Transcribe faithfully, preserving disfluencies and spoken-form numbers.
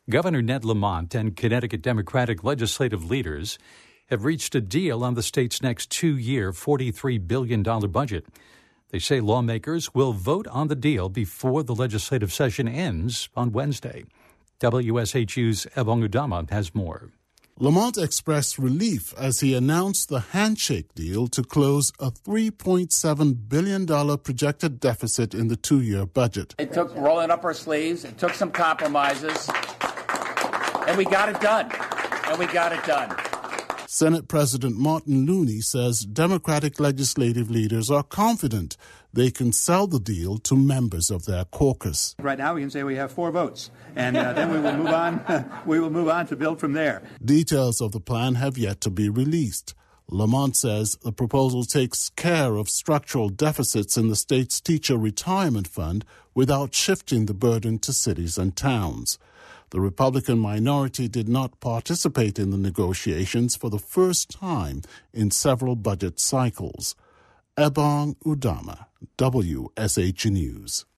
Governor Ned Lamont and Connecticut Democratic legislative leaders have reached a deal on the state's next two-year forty-three billion dollars budget. They say lawmakers will vote on the deal before the legislative session ends on Wednesday. W S H U's Ebong Udama has more. Lamont expressed relief as he announced the handshake deal to close a three point seven billion dollars projected deficit in the two-year budget. It took rolling up our sleeves. It took some compromises. And we got it done. And we got it done. Senate President Martin Looney says Democratic legislative leaders are confident they can sell the deal to members of their caucus. Right now we can say we have four votes, and uh, then we will move on. we will move on to build from there. Details of the plan have yet to be released. Lamont says the proposal takes care of structural deficits in the state's teacher retirement fund without shifting the burden to cities and towns. The Republican minority did not participate in the negotiations for the first time in several budget cycles. Ebong Udama, W S H News.